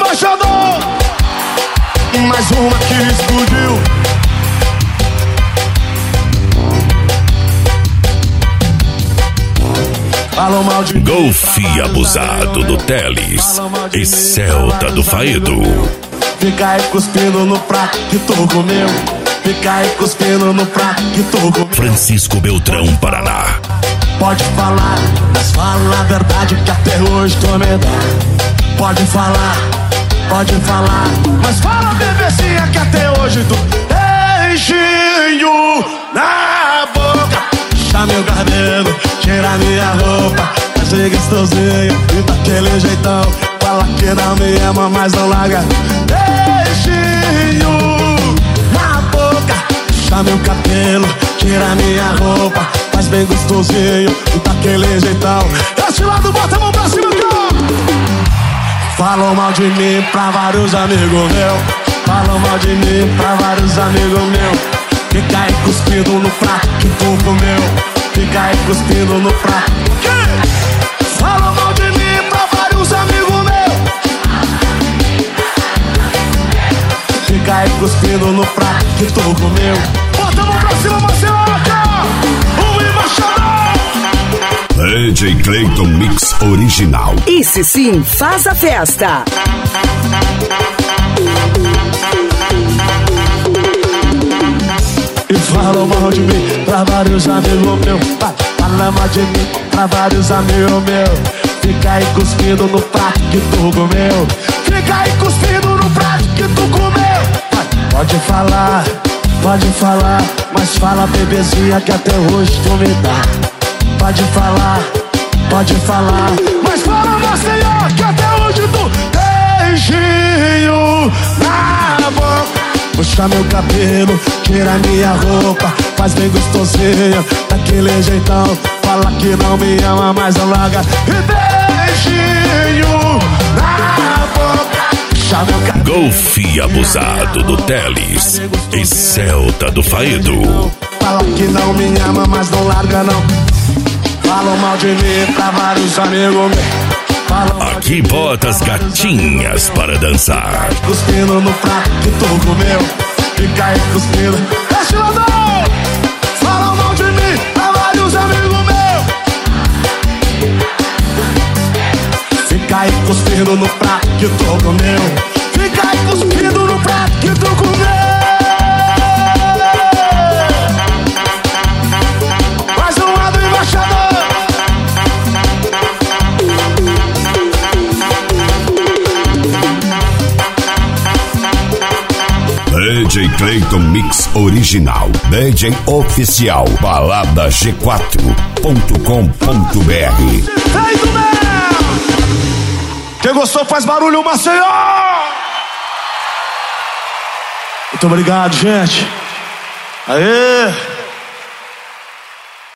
embaixador. Mais uma que explodiu. Golfe abusado do Teles e Celta do Faedo. Fica aí cuspindo no prato que tu comeu. Fica aí cuspindo no prato que tu comeu. Francisco Beltrão, Paraná. Pode falar, mas fala a verdade que até hoje tu me dá. Pode falar, mas fala bebezinha que até hoje tu beijinho na boca. Puxa meu cabelo, tira minha roupa, faz gostosinho e daquele jeitão. Fala que não me ama, mas não larga. Beijinho na boca, puxa meu cabelo, tira minha roupa, faz bem gostosinho e daquele jeitão. Esse lado, bota a mão pra cima, cara. Falam mal de mim pra vários amigos meus. Falam mal de mim pra vários amigos meus. Fica aí cuspindo no prato que tu comeu. Fica aí cuspindo no prato. Falam mal de mim pra vários amigos meus. Fica aí cuspindo no prato que tu comeu. Bota a mão pra cima, Marceloca! O embaixador! DJ Cleiton Mix Original. Esse sim faz a festa. E falam mal de mim pra vários amigos meus. Fala mal de mim pra vários amigos meus. Fica aí cuspindo no prato que tu comeu. Fica aí cuspindo no prato que tu comeu. Pode falar, mas fala bebezinha que até hoje tu me dá. Pode falar, mas fala Maceió que até hoje tu beijinho na boca. Puxa meu cabelo, tira minha roupa, faz bem gostosinho, daquele jeitão. Fala que não me ama, mas não larga. E beijinho na boca. Puxa meu cabelo. Golfe abusado do Teles e Celta do Faedo. Fala que não me ama, mas não larga não. Falam mal de mim pra vários amigos meus. Aqui bota as gatinhas para dançar. Cuspindo no prato que tu comeu. Fica aí cuspindo. Esse ladrão! Falam mal de mim pra vários amigos meus. Fica aí cuspindo no prato que tu comeu. Fica aí cuspindo no prato que tu comeu. Mais um lado embaixador. DJ Cleiton Mix Original. DJ Oficial. Balada G4.com.br. Feito mesmo! Quem gostou faz barulho, Maceió! Muito obrigado, gente. Aê!